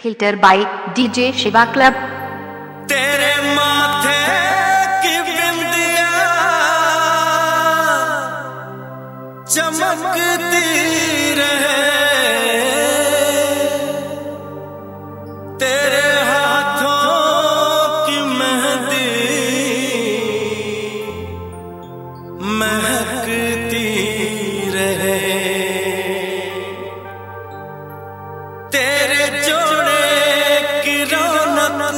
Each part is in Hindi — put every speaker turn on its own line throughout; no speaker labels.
filter by DJ Shiva Club।
तेरे माथे की बिंदिया चमकती रहे, तेरे हाथों की मेहंदी महकती रहे, तेरे जोड़े की रौनक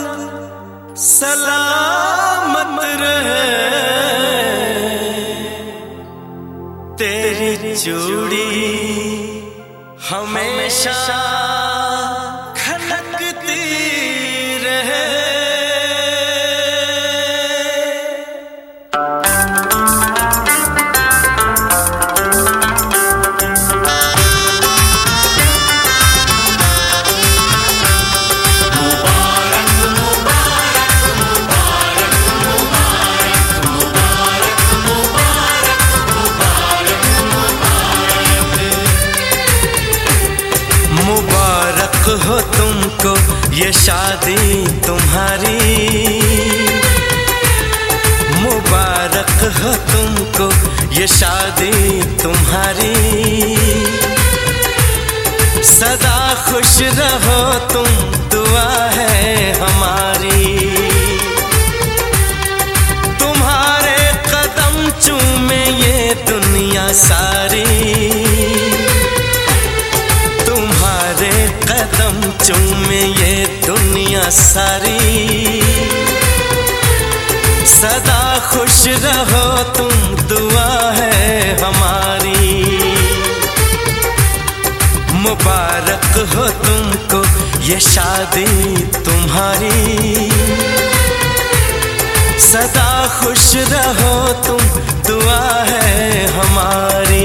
सलामत रहे, तेरी चूड़ी हमेशा खनकती रहे। मुबारक हो तुमको ये शादी तुम्हारी, मुबारक हो तुमको ये शादी तुम्हारी, सदा खुश रहो तुम दुआ है हमारी, तुम्हारे कदम चूमे ये दुनिया सारी, कदम चूमे ये दुनिया सारी, सदा खुश रहो तुम दुआ है हमारी, मुबारक हो तुमको ये शादी तुम्हारी, सदा खुश रहो तुम दुआ है हमारी।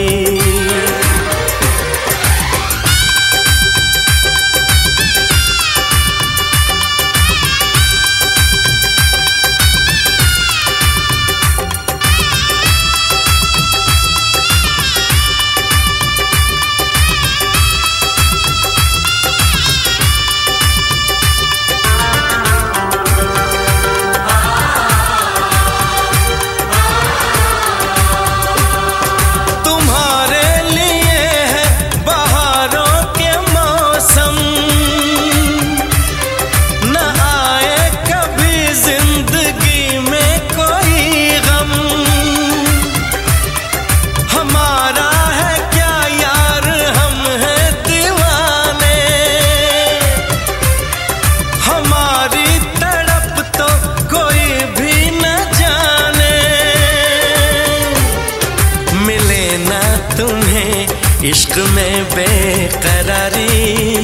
इश्क में बेकरारी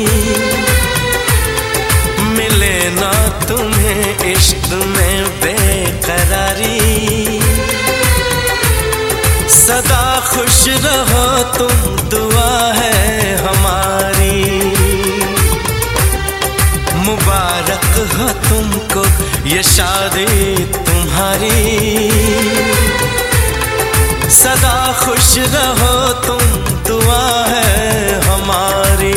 मिले ना तुम्हें, इश्क में बेकरारी, सदा खुश रहो तुम दुआ है हमारी, मुबारक हो तुमको ये शादी तुम्हारी, सदा खुश रहो तुम दुआ है हमारी।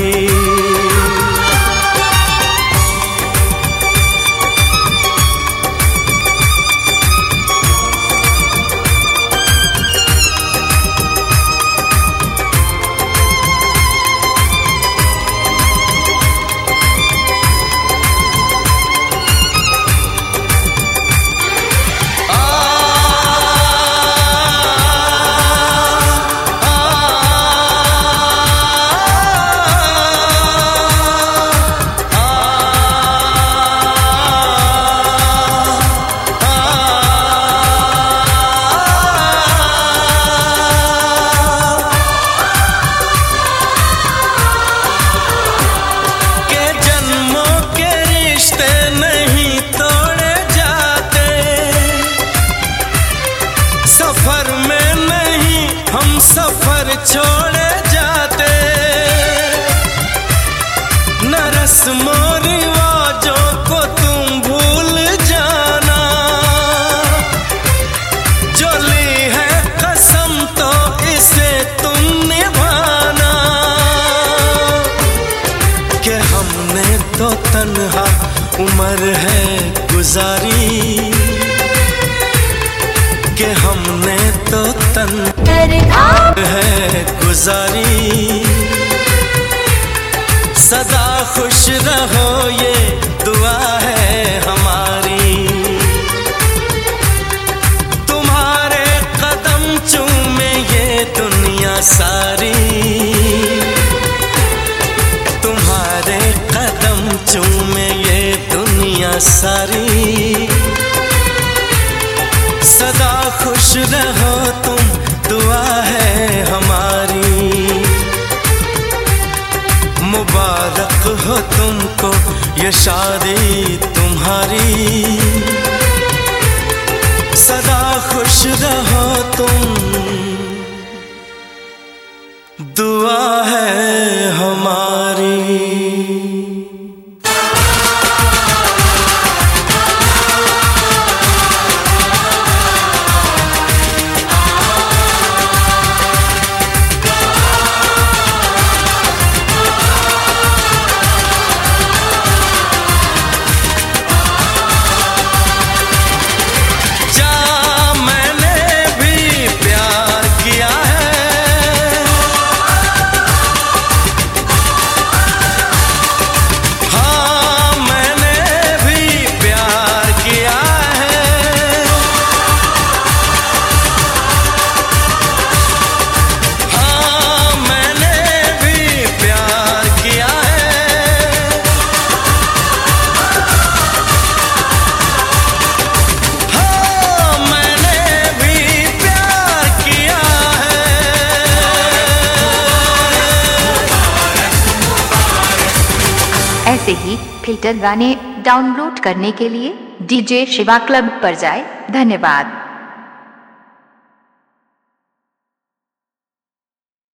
सफर छोड़े जाते न रस्मों रिवाजों को तुम भूल जाना, जो ली है कसम तो इसे तुम निभाना, कि हमने तो तन्हा उम्र है गुजारी कि हमने तो तन्हा है गुजारी। सदा खुश रहो ये दुआ है हमारी, तुम्हारे कदम चूमे ये दुनिया सारी, तुम्हारे कदम चूमे ये दुनिया सारी। सदा खुश रहो तुम दुआ है हमारी, मुबारक हो तुमको ये शादी तुम्हारी। सदा खुश रहो तुम दुआ है हमारी।
ऐसे ही फिल्टर गाने डाउनलोड करने के लिए डीजे शिवा क्लब पर जाएं। धन्यवाद।